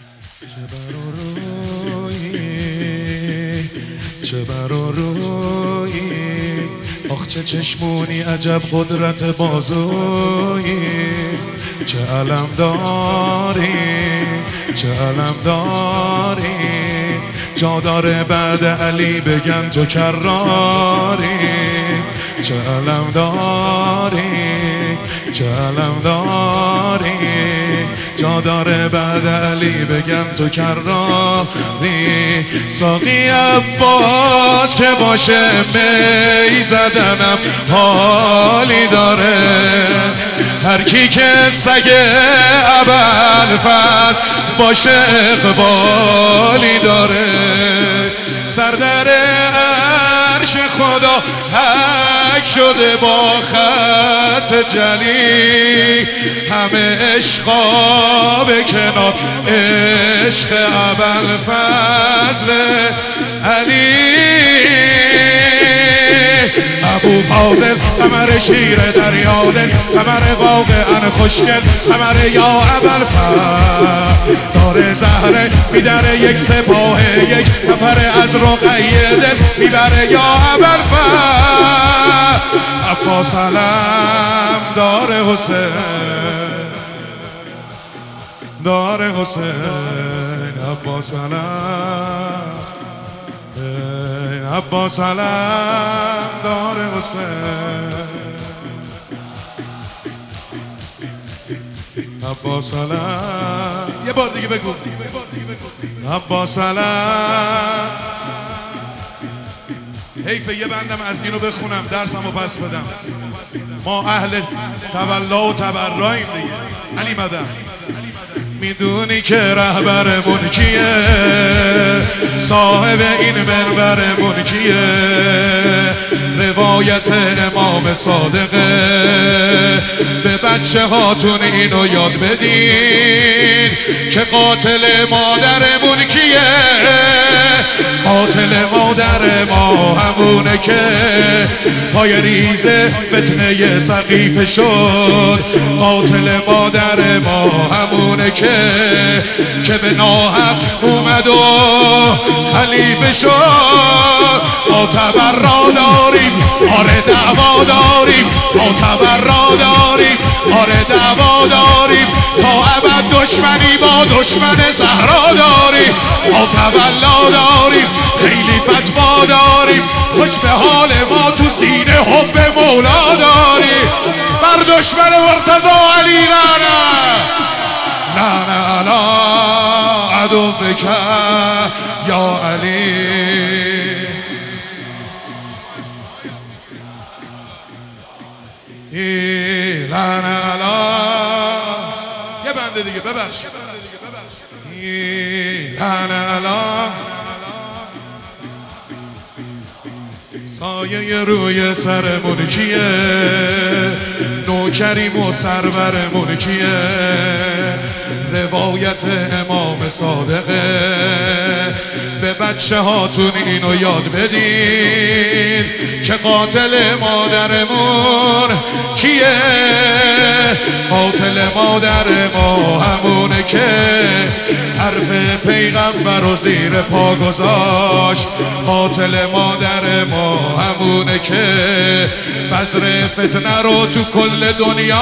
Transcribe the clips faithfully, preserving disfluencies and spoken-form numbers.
چه بر و رویی، آخ چه چشمونی، عجب قدرت بازویی، چه علم داری، چه علم داری، جا داره بعد علی بگن تو کراری، چه علم داری، چه علم داری، جا داره بعد علی بگم تو کراری. ساقی عباس که باشه می زدنم حالی داره، هر کی که سگ ابوالفضل باشه اقبالی داره. سردر عرش خدا حک شده با خط جلی، همه عشقا به کنار عشق ابوالفضل علی. ابو فاضل قمر شیر دریادل، قمر واقعا خوشگل، قمر یا ابوالفضل داره زهره میدره، یک سپاه یک نفر از رقیه دل میبره یا ابوالفضل. عباس علم داره حسین، داره حسین، عباس علم، عباس علم داره حسین، عباس علم. یه بار دیگه بگو عباس علم. حیفه یه بندم از اینو بخونم درسمو پس بدم. ما اهل تولا و تبراییم دیگه. علی مدن میدونی که رهبرمون کیه، صاحب این منبرمون کیه، روایت امام صادقه. به بچه هاتون اینو یاد بدین که قاتل مادرمون کیه. قاتل مادر ما همونه که پای ریز فتنه سقیفه شد. قاتل مادر ما همونه که که به ناحق اومد و خلیفه شد. ما تبرا داریم، آره دعوا داریم، ما تبرا داریم، آره دعوا داریم، تا ابد دشمنی با دشمن زهرا داریم. ما تولا داریم، خیلی فتوا داریم، خوش به حال ما تو سینه حب مولا داریم. بر دشمن مرتضی علی لعنت، لعنت علی عدوک یا علی. لعنت علی. یه بنده دیگه ببخش. لعنت علی. سایه روی سرمون کیه، نوکریم و سرورمون کیه. روایت امام صادقه. به بچه هاتون اینو یاد بدین که قاتل مادرمون کیه. قاتل مادر ما همونه که حرف پیغمبر رو زیر پا گذاشت. قاتل مادر ما همونه که بذر فتنه رو تو کل دنیا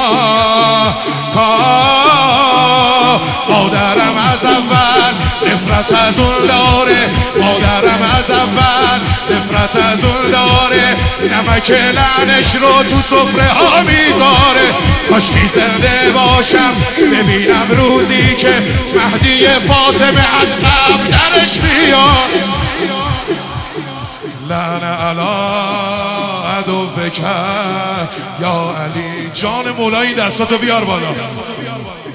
کار. مادرم از اول نفرت از اون داره، مادرم از اول نفرت از اون داره، نمک لعنش رو تو سفره ها میذاره. کاشکی زنده باشم ببینم روزی که مهدی فاطمه از قبر درش بیاد. لعنت علی عدوک یا علی. جان مولایی دستاتو بیار بالا.